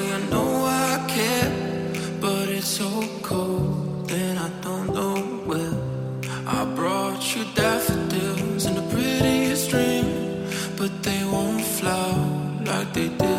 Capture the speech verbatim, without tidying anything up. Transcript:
you know I care, but it's so cold and I don't know where. I brought you daffodils in the prettiest dream, but they won't flower like they did